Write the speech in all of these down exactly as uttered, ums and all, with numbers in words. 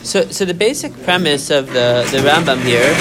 So, so the basic premise of the, the Rambam here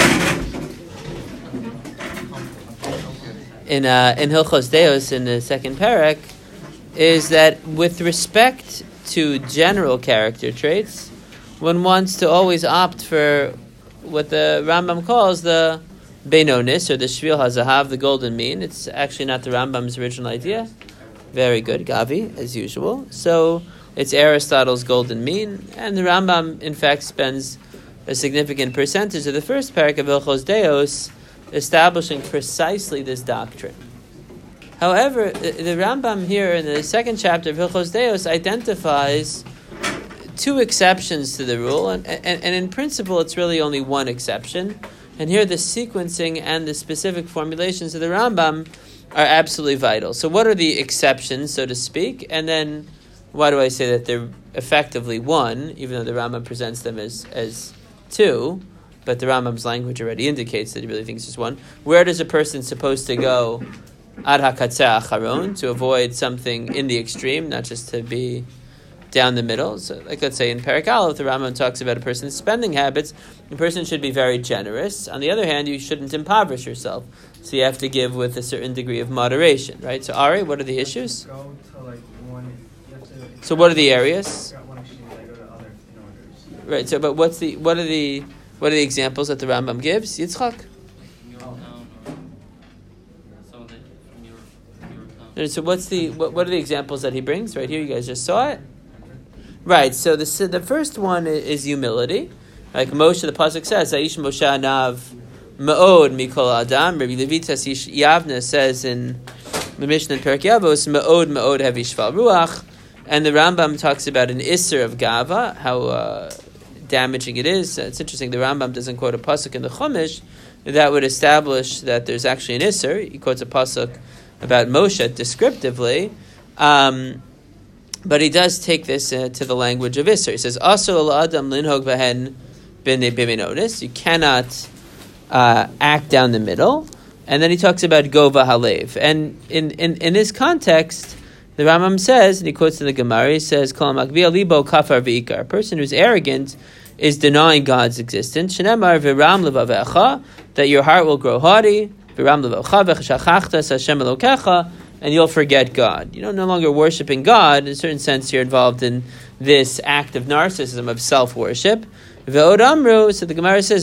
in uh, in Hilchos Deos in the second parak is that with respect to general character traits, one wants to always opt for what the Rambam calls the Beinonis, or the Shvil HaZahav, the golden mean. It's actually not the Rambam's original idea. Very good, Gavi, as usual. So it's Aristotle's golden mean, and the Rambam, in fact, spends a significant percentage of the first parak of Hilchos Deos establishing precisely this doctrine. However, the, the Rambam here in the second chapter of Hilchos Deos identifies two exceptions to the rule, and, and, and in principle it's really only one exception. And here the sequencing and the specific formulations of the Rambam are absolutely vital. So what are the exceptions, so to speak? And then why do I say that they're effectively one, even though the Rambam presents them as, as two, but the Rambam's language already indicates that he really thinks it's one. Where does a person supposed to go ad hakatzeh acharon, to avoid something in the extreme, not just to be down the middle? So, like let's say in Perek Aleph, the Rambam talks about a person's spending habits. The person should be very generous. On the other hand, you shouldn't impoverish yourself. So you have to give with a certain degree of moderation, right? So Ari, what are the issues? Go to like one, you have to, so what are the areas? one extreme, I go to other in orders. Right. So, but what's the what are the what are the examples that the Rambam gives? Yitzchak. So what's the what, what are the examples that he brings? Right here, you guys just saw it. Right. So the the first one is humility. Like Moshe, the pasuk says, "Aish Moshe Anav Me'od Mikol Adam." Rabbi Levitas Yavna says in the Mishnah in Perek Yavos, "Me'od Me'od Hevi Shval Ruach," and the Rambam talks about an isser of Gava, how uh, damaging it is. It's interesting. The Rambam doesn't quote a pasuk in the Chumash that would establish that there's actually an isser. He quotes a pasuk about Moshe descriptively, um, but he does take this uh, to the language of Isser. He says, "Asur l'adam linhog v'hen b'nei b'meinonis." You cannot uh, act down the middle. And then he talks about Gova Halev. And in, in, in this context, the Rambam says, and he quotes in the Gemara, he says, "Kol makvia libo kafar v'ikar." A person who's arrogant is denying God's existence. Shenemar v'ram levavecha, that your heart will grow haughty. And you'll forget God. You're no longer worshiping God. In a certain sense, you're involved in this act of narcissism, of self-worship. So the Gemara says,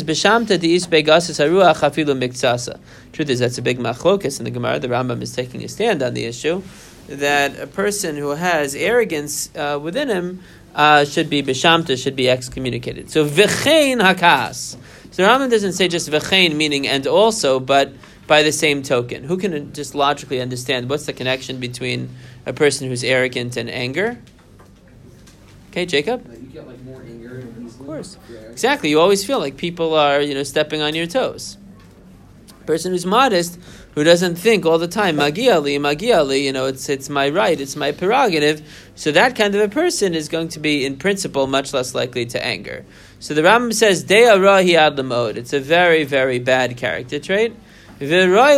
truth is, that's a big machlokas in the Gemara. The Rambam is taking a stand on the issue that a person who has arrogance uh, within him uh, should be beshamta, should be excommunicated. So v'chein hakas. So the Rambam doesn't say just v'chein, meaning and also, but by the same token. Who can just logically understand what's the connection between a person who's arrogant and anger? Okay, Jacob? You get like more anger. Of course. Exactly. You always feel like people are, you know, stepping on your toes. A person who's modest, who doesn't think all the time, Magiali, Magiali, you know, it's it's my right, it's my prerogative. So that kind of a person is going to be, in principle, much less likely to anger. So the Rambam says, De'a rahi ad lamod. It's a very, very bad character trait. A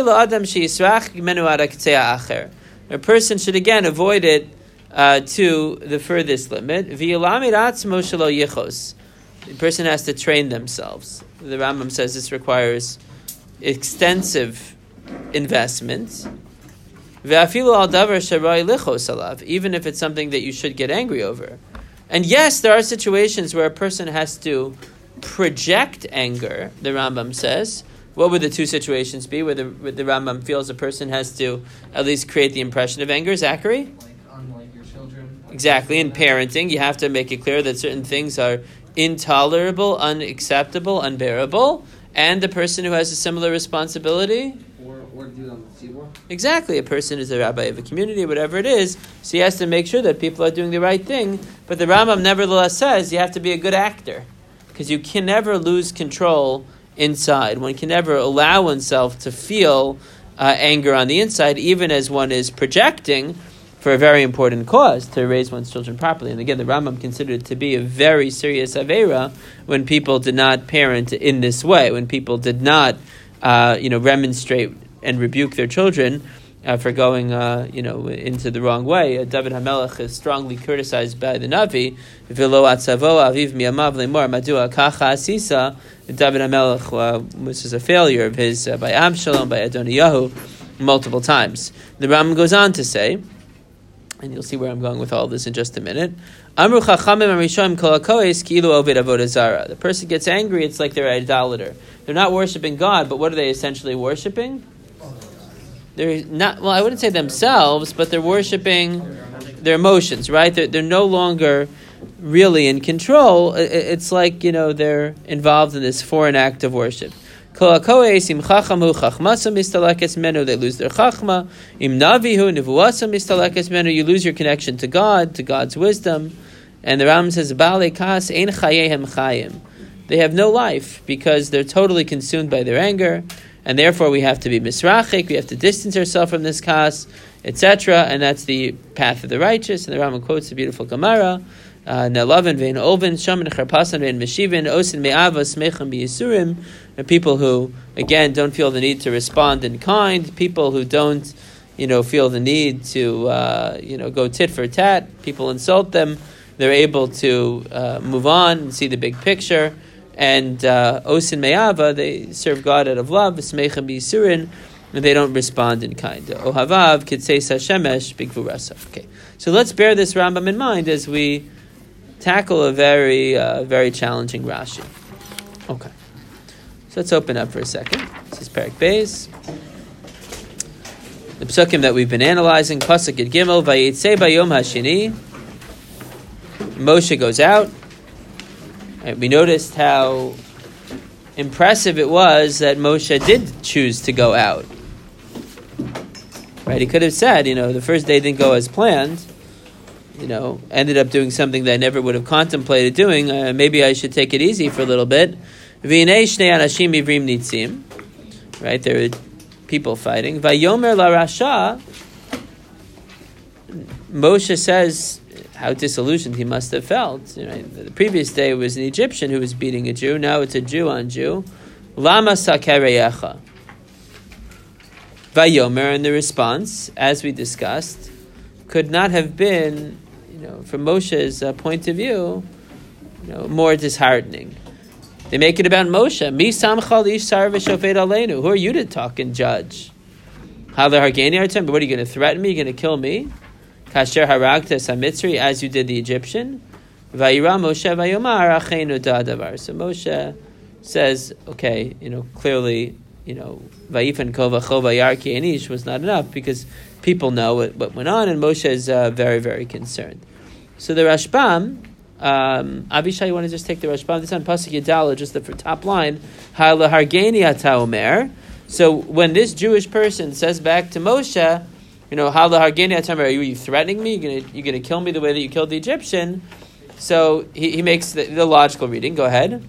person should again avoid it uh, to the furthest limit. The person has to train themselves. The Rambam says this requires extensive investment. Even if it's something that you should get angry over. And yes, there are situations where a person has to project anger, the Rambam says. What would the two situations be where the, where the Rambam feels a person has to at least create the impression of anger? Zachary? Like, unlike your children. Exactly. In parenting, you have to make it clear that certain things are intolerable, unacceptable, unbearable, and the person who has a similar responsibility. Or, or do it on the tzibur. Exactly. A person is a rabbi of a community, whatever it is, so he has to make sure that people are doing the right thing. But the Rambam nevertheless says you have to be a good actor, because you can never lose control inside. One can never allow oneself to feel uh, anger on the inside, even as one is projecting for a very important cause, to raise one's children properly. And again, the Rambam considered it to be a very serious avera when people did not parent in this way, when people did not, uh, you know, remonstrate and rebuke their children uh, for going, uh, you know, into the wrong way. Uh, David HaMelech is strongly criticized by the Navi. V'lo atzavo aviv mi'amav lemor madua kacha asisa. David HaMelech, uh, which is a failure of his uh, by Absalom, by Adoniyahu, multiple times. The Ram goes on to say, and you'll see where I'm going with all this in just a minute. Amru chachamim arishonim kol hakohes ki'ilu oved avodah zara. The person gets angry, it's like they're an idolater. They're not worshiping God, but what are they essentially worshiping? They're not, well, I wouldn't say themselves, but they're worshiping their emotions, right? They're, they're no longer really in control. It's like, you know, they're involved in this foreign act of worship. They lose their chachma. Im navihu nevuasa mistalekes menu. You lose your connection to God, to God's wisdom. And the Ram says, Baalei kas ein chayehem chayim. They have no life because they're totally consumed by their anger, and therefore we have to be misrachik. We have to distance ourselves from this kas, et cetera. And that's the path of the righteous. And the Rambam quotes a beautiful Gemara. Ne'lavin ve'in olvin shaman charpasan ve'in meshivin osin me'ava smechem b'yisurim. People who, again, don't feel the need to respond in kind. People who don't, you know, feel the need to, uh, you know, go tit for tat. People insult them. They're able to uh, move on and see the big picture. And osin me'ava, they serve God out of love. Smechem b'yisurim, and they don't respond in kind. Ohavav kitseis hashemesh b'gvurasa. Okay, so let's bear this Rambam in mind as we tackle a very, uh, very challenging Rashi. Okay, so let's open up for a second. This is Perek Beis. The psukim that we've been analyzing. Pasuk Yud Gimel. Vayitzei bayom hashini. Moshe goes out. Right, we noticed how impressive it was that Moshe did choose to go out. Right, he could have said, you know, the first day didn't go as planned. You know, ended up doing something that I never would have contemplated doing. Uh, maybe I should take it easy for a little bit. V'inei shnei anashim ivrim nitzim. Right, there are people fighting. Vayomer la rasha. Moshe says how disillusioned he must have felt. You know, the previous day was an Egyptian who was beating a Jew. Now it's a Jew on Jew. Lama sakereyecha. Vayomer, and the response, as we discussed, could not have been, you know, from Moshe's uh, point of view, you know, more disheartening. They make it about Moshe. Mi samchal ish sar v'shofet aleinu. Who are you to talk and judge? Halar hargeni artem. But what are you going to threaten me? You're going to kill me? Kasher haragta samitzri, as you did the Egyptian. Vayira Moshe vayomar achenu da'adavar. So Moshe says, okay, you know, clearly, you know, vayifan kova chova yarki enish was not enough because people know what, what went on, and Moshe is uh, very, very concerned. So the Rashbam, um, Avishai, you want to just take the Rashbam? This is on Pasuk Yadala, just the for top line. Ha'la hargeni ata omer. So when this Jewish person says back to Moshe, you know, Ha'la hargeni ata omer, are you threatening me? You're gonna, you're gonna kill me the way that you killed the Egyptian? So he, he makes the, the logical reading. Go ahead.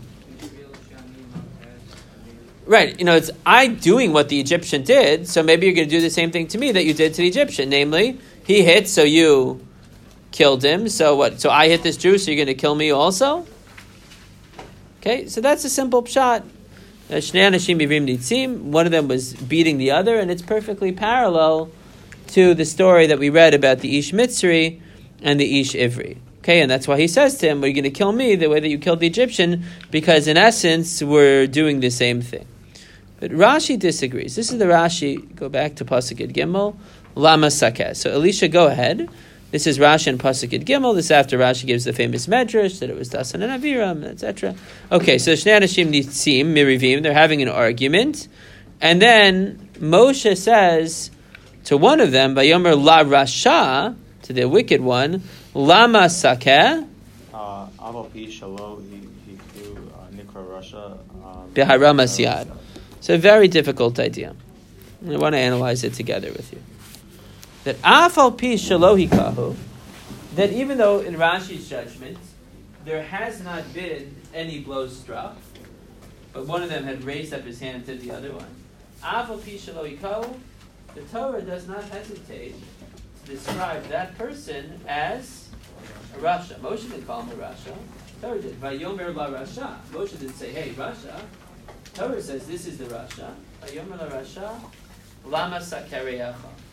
Right, you know, it's I doing what the Egyptian did, so maybe you're going to do the same thing to me that you did to the Egyptian. Namely, he hit, so you killed him. So what? So I hit this Jew, so you're going to kill me also? Okay, so that's a simple pshat. Shnei anashim ivrim nitzim. One of them was beating the other, and it's perfectly parallel to the story that we read about the Ish Mitzri and the Ish Ivri. Okay, and that's why he says to him, "Are you going to kill me the way that you killed the Egyptian?" Because in essence, we're doing the same thing. But Rashi disagrees. This is the Rashi. Go back to Pasuk Yud Gimel. Lama sakeh. So Elisha, go ahead. This is Rashi and Pasuk Yud Gimel. This after Rashi gives the famous medrash that it was Dasan and Aviram, et cetera. Okay, so Shnei Anashim Nitzim Mirivim. They're having an argument, and then Moshe says to one of them, "Vayomer la Rasha," to the wicked one, "Lama sakeh." Aval pi shalo he he nikra Rasha. Beharam asiyad. It's a very difficult idea. I want to analyze it together with you. That afal pi shalohi kahu, that even though in Rashi's judgment there has not been any blows struck, but one of them had raised up his hand to the other one. Afal pi shalohi kahu, the Torah does not hesitate to describe that person as a Rasha. Moshe didn't call him a Rasha. Torah did. Vayomer la Rasha. Moshe didn't say, "Hey, Rasha." Torah says this is the Rasha. Vayomer la Rasha, lama sakereyacha.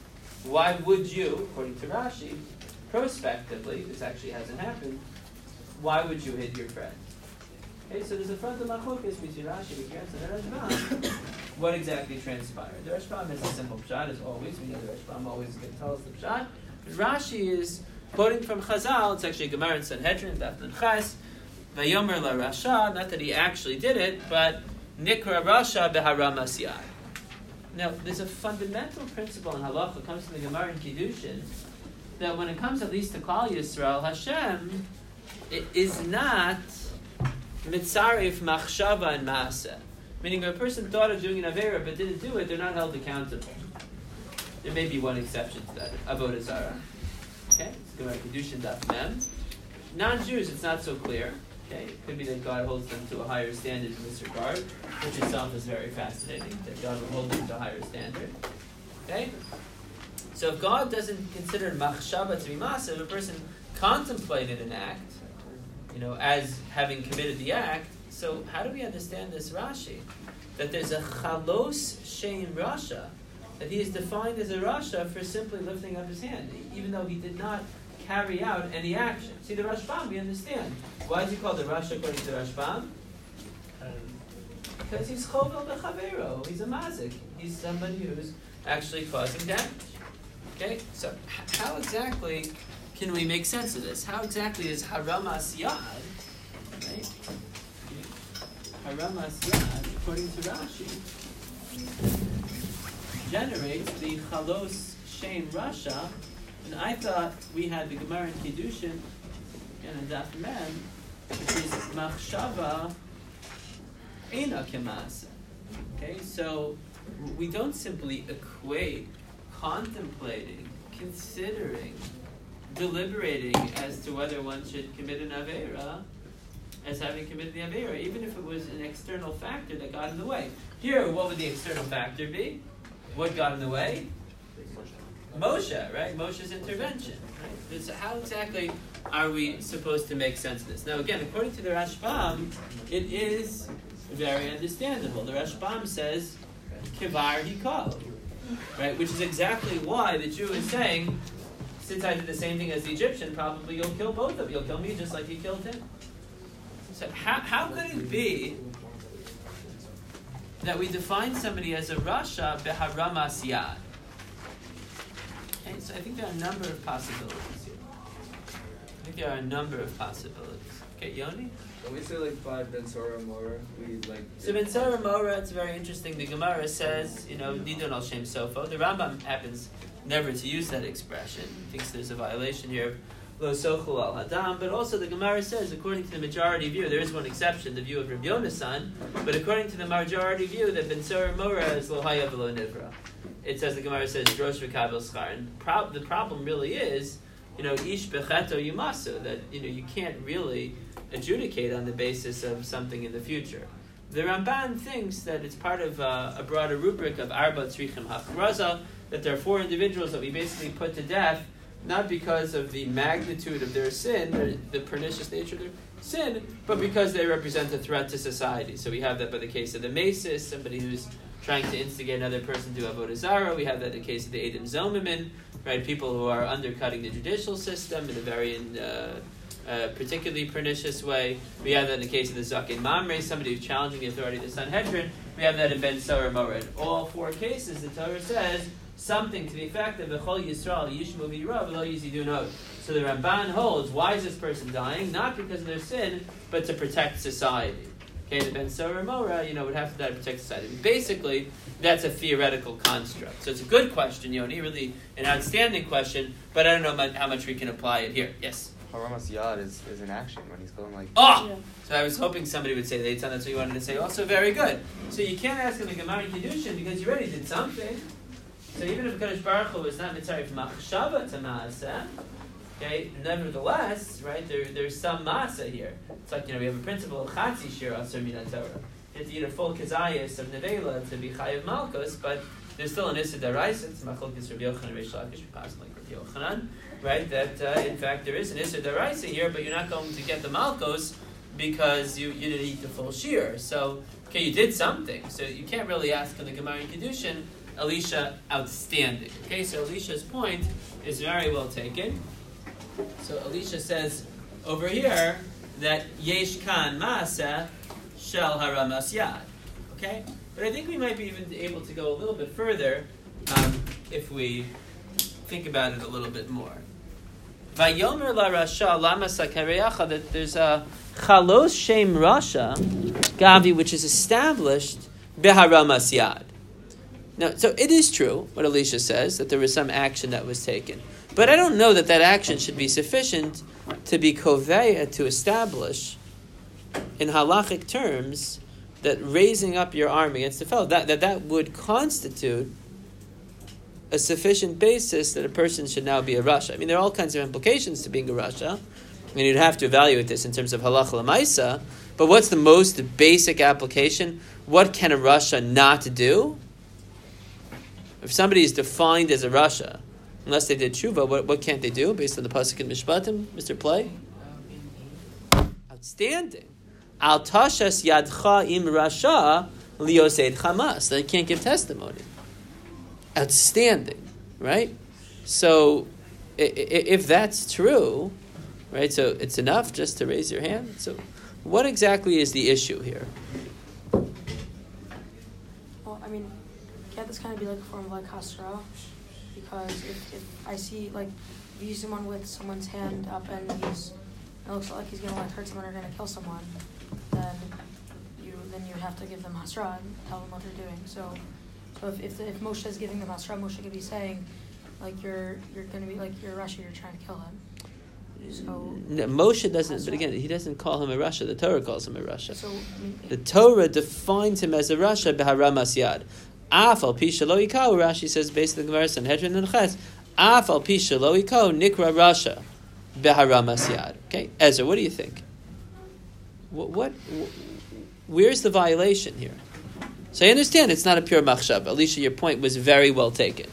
why would you, according to Rashi, prospectively, this actually hasn't happened, why would you hit your friend? Okay, so there's a front of machlokas between Rashi, Mikras, and the Rashbam. What exactly transpired? The Rashbam is a simple pshat, as always. We know the Rashbam always can tell us the pshat. But Rashi is quoting from Chazal. It's actually a Gemara in Sanhedrin, Daf Nun Ches. Vayomer la Rasha. Not that he actually did it, but Nikra Rasha beharamas yad. Now, there's a fundamental principle in halacha. It comes from the Gemara in Kiddushin that when it comes at least to Klal Yisrael, Hashem it is not mitzaref machshava and maaseh. Meaning, if a person thought of doing an avera but didn't do it, they're not held accountable. There may be one exception to that, avodah zarah. Okay, it's Gemara Kiddushin Daf Mem. Non-Jews, it's not so clear. Okay, it could be that God holds them to a higher standard in this regard, which itself is very fascinating. That God will hold them to a higher standard. Okay, so if God doesn't consider machshava to be maaseh, if a person contemplated an act, you know, as having committed the act. So how do we understand this Rashi? That there's a chalos shein rasha, that he is defined as a rasha for simply lifting up his hand, even though he did not carry out any action. See, the Rashbam, we understand. Why is he called the rasha according to the Rashbam? Because he's chovel bechavero. He's a mazik. He's somebody who's actually causing damage. Okay, so h- how exactly can we make sense of this? How exactly is haramas yad, right? Haramas yad, according to Rashi, generates the chalos shein rasha, and I thought we had the Gemara in Kiddushin, again in Daf Mem, which is machshava eina kemasa. Okay, so we don't simply equate contemplating, considering, deliberating as to whether one should commit an avera as having committed the avera, even if it was an external factor that got in the way. Here, what would the external factor be? What got in the way? Moshe, right? Moshe's intervention. Right? So how exactly are we supposed to make sense of this? Now, again, according to the Rashbam, it is very understandable. The Rashbam says, "Kivar hikol," right? Which is exactly why the Jew is saying, since I did the same thing as the Egyptian, probably you'll kill both of you. You'll kill me just like you killed him. So how how could it be that we define somebody as a rasha beharamas yad? Okay, so I think there are a number of possibilities here. I think there are a number of possibilities. Okay, Yoni? When we say like by Ben Sora Mora, we like. So Ben Sora Mora, it's very interesting. The Gemara says, you know, Nidon al Shem Sofo. The Rambam happens never to use that expression. He thinks there's a violation here of Lo Sochul al Hadam. But also the Gemara says, according to the majority view, there is one exception, the view of Rabbi Yonasan, but according to the majority view, that Ben Sora Mora is Lo Haya V'Lo Nivra. It says, the Gemara says, Drosh V'Kabel Schar. And prob- the problem really is, you know, Ish Becheto Yumasu, that, you know, you can't really adjudicate on the basis of something in the future. The Ramban thinks that it's part of uh, a broader rubric of Arba Tzrichim Hachraza, that there are four individuals that we basically put to death, not because of the magnitude of their sin, or the pernicious nature of their sin, but because they represent a threat to society. So we have that by the case of the Masis, somebody who's trying to instigate another person to avodah zarah. We have that in the case of the Edom Zomimin, right? People who are undercutting the judicial system in a very uh, uh, particularly pernicious way. We have that in the case of the Zakin Mamre, somebody who's challenging the authority of the Sanhedrin. We have that in Ben Sora Mora. In all four cases, the Torah says something to the effect of V'chol Yisrael Yishmu V'yirav V'lo Yizidunot. So the Ramban holds, why is this person dying? Not because of their sin, but to protect society. Okay, the Ben Sora Mora, you know, would have to die to protect society. Basically, that's a theoretical construct. So it's a good question, Yoni, really an outstanding question, but I don't know much, how much we can apply it here. Yes? Haramas yad is, is an action when he's going like... Oh! Yeah. So I was hoping somebody would say Leitzan, that's what you wanted to say. Also, very good. So you can't ask him the Gemara Kiddushin because you already did something. So even if Kadosh Baruch Hu is not mitzaref machshava to maaseh, okay, nevertheless, right, there, there's some maaseh here. It's like, you know, we have a principle of chatzi shir asur min haTorah. You have to eat a full kazayas of nevela to be chayav malchus, but there's still an issa daraisa. It's machlokes Rabbi Yochanan and Reish Lakish, passing like Rabbi Yochanan, right? That uh, in fact there is an issa daraisa here, but you're not going to get the malchus because you, you didn't eat the full shir. So, okay, you did something. So you can't really ask in the Gemara in Kiddushin Elisha outstanding. Okay, so Elisha's point is very well taken. So Elisha says over here that yesh kan maaseh shel haramas yad. Okay, but I think we might be even able to go a little bit further um, if we think about it a little bit more. Vayomer la rasha lama sakareyacha, that there's a chalos shem rasha gavi which is established beharamas yad. Now, so it is true what Elisha says, that there was some action that was taken. But I don't know that that action should be sufficient to be koveya, to establish in halachic terms that raising up your arm against the fellow, that, that that would constitute a sufficient basis that a person should now be a rasha. I mean, there are all kinds of implications to being a rasha. I mean, you'd have to evaluate this in terms of halacha l'maisa, but what's the most basic application? What can a rasha not do? If somebody is defined as a rasha, unless they did tshuva, what, what can't they do based on the pasuk in Mishpatim, Mister Play? Outstanding. Al tashas yadcha im rasha liosed chamas. They can't give testimony. Outstanding, right? So, if that's true, right? So it's enough just to raise your hand. So, what exactly is the issue here? Well, I mean, can't this kind of be like a form of like hasra? Because if, if I see like if you see someone with someone's hand up and he's it looks like he's gonna like hurt someone or gonna kill someone, then you then you have to give them hasra and tell them what they're doing. So. So if if, if Moshe is giving them Hasra, Moshe could be saying, like you're you're going to be like you're a Rasha, you're trying to kill him. So no, Moshe doesn't. Hasra. But again, he doesn't call him a Rasha. The Torah calls him a Rasha. So, I mean, the Torah defines him as a Rasha b'haramas yad. Af al pi shelo yikau, Rashi says based on the Gemara Sanhedrin and Ches. Af al pi shelo yikau nikra Rasha b'haramas yad. Okay, Ezra, what do you think? What, what where's the violation here? So I understand it's not a pure machshava. Elisha, your point was very well taken.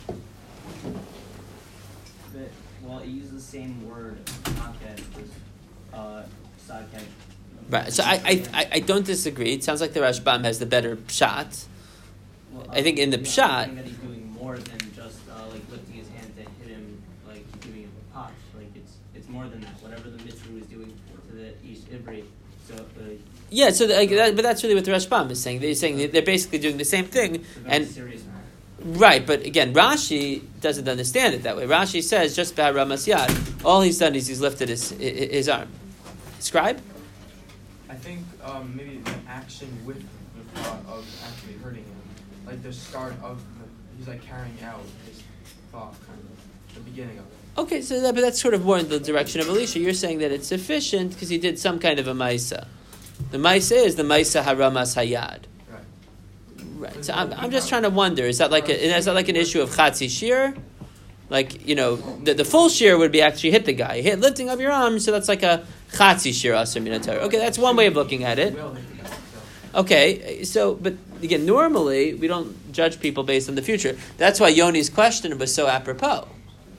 But, well, it uses the same word, maket, uh, saket. Right. So I, I I don't disagree. It sounds like the Rashbam has the better pshat. Well, I think in the I'm pshat, saying that he's doing more than just uh, like lifting his hand to hit him, like giving him a pot. Like it's it's more than that. Whatever the mitzvah is doing to the East Ivri. So. Uh, yeah. So the, like, that, but that's really what the Rashbam is saying. They're saying they're basically doing the same thing. And serious right, but again, Rashi doesn't understand it that way. Rashi says just b'haramas yad. All he's done is he's lifted his his arm. Scribe. I think um, maybe the action with the thought of actually hurting him, like the start of the, he's like carrying out his thought, kind of the beginning of it. Okay, so that, but that's sort of more in the direction of Elisha. You're saying that it's sufficient because he did some kind of a maisa. The maisa is the maisa haramas hayad. Right. Right. So I'm, I'm just trying to wonder: is that like a, is that like an issue of chatzi shir? Like, you know, the, the full shear would be actually hit the guy, hit lifting of your arm. So that's like a chatzi shir asur min haTorah. Okay, that's one way of looking at it. Okay, so but again, normally we don't judge people based on the future. That's why Yoni's question was so apropos.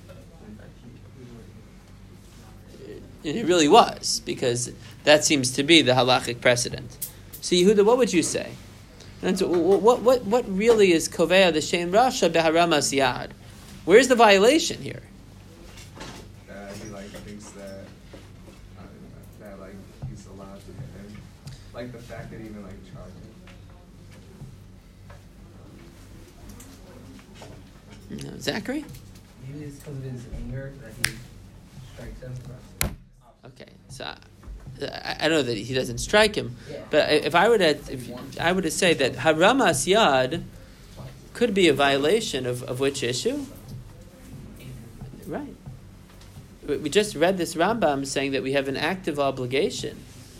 It really was, because that seems to be the halachic precedent. So Yehuda, what would you say? And so what what what really is koveya the shein rasha b'haramas yad? Where's the violation here? That he like thinks that uh, that like he's allowed to hit him, like the fact that he even like charged him. No, Zachary? Maybe it's because of his anger that he strikes him. Okay, so I, I don't know that he doesn't strike him, Yeah. but if I were to, if I were to say that haramas yad could be a violation of, of which issue? Right. We we just read this Rambam saying that we have an active obligation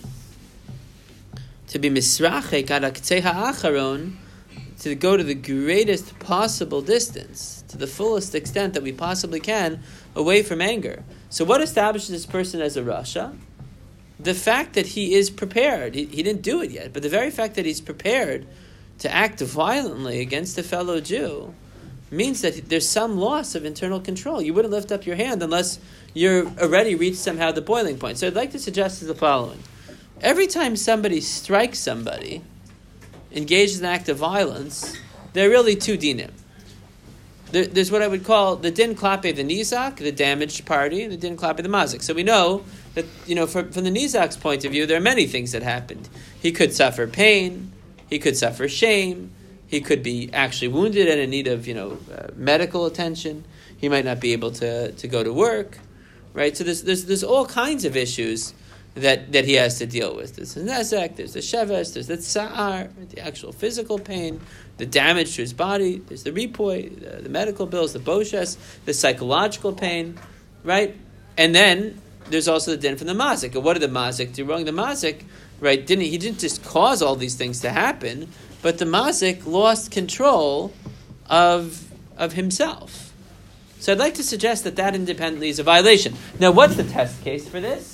to be misrachek ad haktzei ha'acharon, to go to the greatest possible distance, to the fullest extent that we possibly can, away from anger. So what establishes this person as a rasha? The fact that he is prepared. He, he didn't do it yet, but the very fact that he's prepared to act violently against a fellow Jew means that there's some loss of internal control. You wouldn't lift up your hand unless you're already reached somehow the boiling point. So I'd like to suggest the following. Every time somebody strikes somebody, engages in an act of violence, there are really two dinim. There, there's what I would call the din klape the nizak, the damaged party, and the din klape the mazik. So we know that, you know, from, from the nizak's point of view, there are many things that happened. He could suffer pain, he could suffer shame, he could be actually wounded and in need of, you know, uh, medical attention. He might not be able to, to go to work, right? So there's there's there's all kinds of issues that, that he has to deal with. There's the nezek, there's the sheves, there's the tsa'ar, the actual physical pain, the damage to his body, there's the ripoy, the, the medical bills, the boshes, the psychological pain, right? And then there's also the din from the mazik. And what did the mazik do wrong? The mazik, right, didn't he didn't just cause all these things to happen, but the mazik lost control of of himself. So I'd like to suggest that that independently is a violation. Now, what's the test case for this?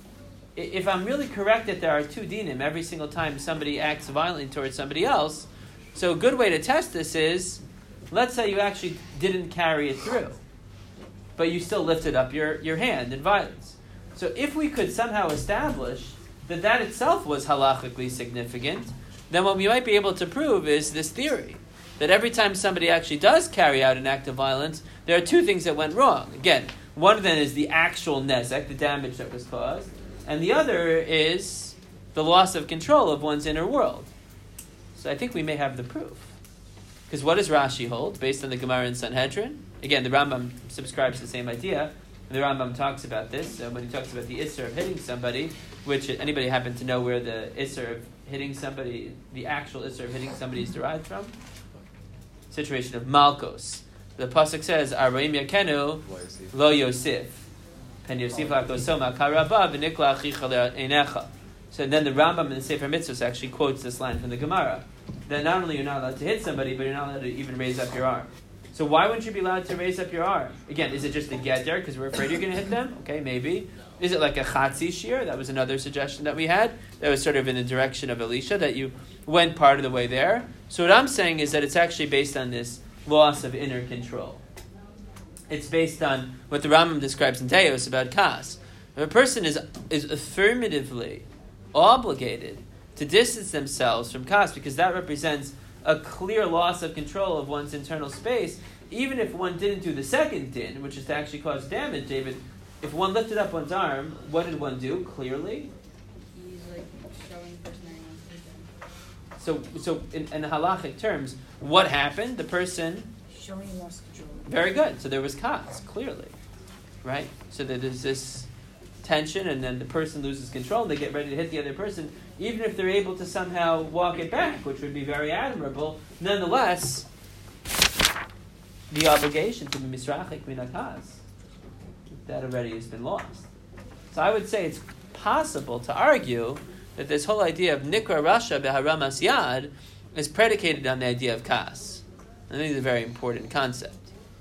If I'm really correct that there are two dinim every single time somebody acts violently towards somebody else, so a good way to test this is, let's say you actually didn't carry it through, but you still lifted up your, your hand in violence. So if we could somehow establish that that itself was halachically significant, then what we might be able to prove is this theory, that every time somebody actually does carry out an act of violence, there are two things that went wrong. Again, one of them is the actual nezek, the damage that was caused, and the other is the loss of control of one's inner world. So I think we may have the proof. Because what does Rashi hold, based on the Gemara in Sanhedrin? Again, the Rambam subscribes to the same idea. The Rambam talks about this uh, when he talks about the Isser of hitting somebody, which anybody happen to know where the Isser of hitting somebody, the actual Isser of hitting somebody is derived from? Situation of Malkos. The Pasuk says, Aroim Yakenu Lo Yosef. And Yosef Lakosoma Karabah V'nikla Achicha Einecha. So then the Rambam in the Sefer Mitzvos actually quotes this line from the Gemara, that not only you're not allowed to hit somebody, but you're not allowed to even raise up your arm. So why wouldn't you be allowed to raise up your arm? Again, is it just a get there because we're afraid you're going to hit them? Okay, maybe. Is it like a chatzi shir? That was another suggestion that we had. That was sort of in the direction of Elisha, that you went part of the way there. So what I'm saying is that it's actually based on this loss of inner control. It's based on what the Rambam describes in Teos about kas. If a person is is affirmatively obligated to distance themselves from kas, because that represents a clear loss of control of one's internal space, even if one didn't do the second din, which is to actually cause damage, David, if one lifted up one's arm, what did one do, clearly? He's like showing the person that he wants to hit them. So, so in, in halachic terms, what happened? The person... Showing he lost control. Very good. So there was kas, clearly. Right? So that there's this tension, and then the person loses control, and they get ready to hit the other person, even if they're able to somehow walk it back, which would be very admirable. Nonetheless, the obligation to be misrachik min hakas, that already has been lost. So I would say it's possible to argue that this whole idea of nikra rasha beharamas yad is predicated on the idea of kas. I think it's a very important concept.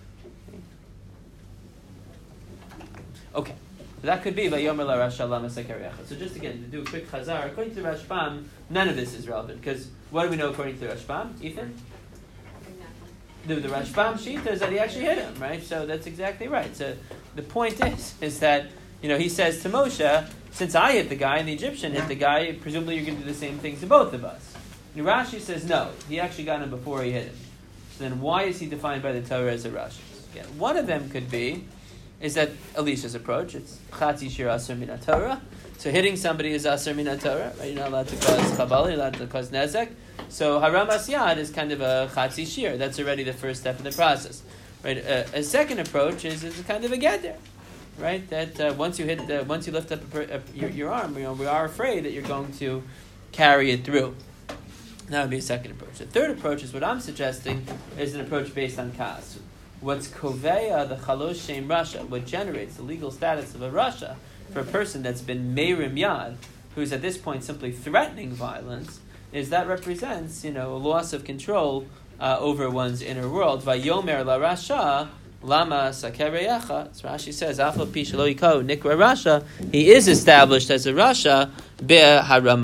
Okay, so that could be Vayomer la Rasha lama sekarecha. So just again, to do a quick chazar, according to Rashbam, none of this is relevant, because what do we know according to Rashbam? Ethan? The, the Rashbam sheet is that he actually hit him, right? So that's exactly right. So the point is, is that, you know, he says to Moshe, since I hit the guy and the Egyptian hit the guy, presumably you're going to do the same thing to both of us. And Rashi says no, he actually got him before he hit him. So then why is he defined by the Torah as a Rashi? Again, one of them could be, is that Elisha's approach. It's Chatzi Shir Asur Min HaTorah. So hitting somebody is Asur Min HaTorah, right? You're not allowed to cause Chabal, you're allowed to cause Nezek. So Haram Asyad is kind of a Chatzi Shir. That's already the first step in the process, right? Uh, a second approach is, is kind of a Geder, right? That uh, once you hit, the, once you lift up a, a, your, your arm, you know, we are afraid that you're going to carry it through. That would be a second approach. The third approach is what I'm suggesting is an approach based on kas. What's koveya, the chalosh shem rasha, what generates the legal status of a rasha for a person that's been meirim yad, who's at this point simply threatening violence, is that represents, you know, a loss of control uh, over one's inner world. Vayomer la rasha lama sakereyecha. As Rashi says, afal pi shelo yikau nikra rasha. He is established as a rasha be haram.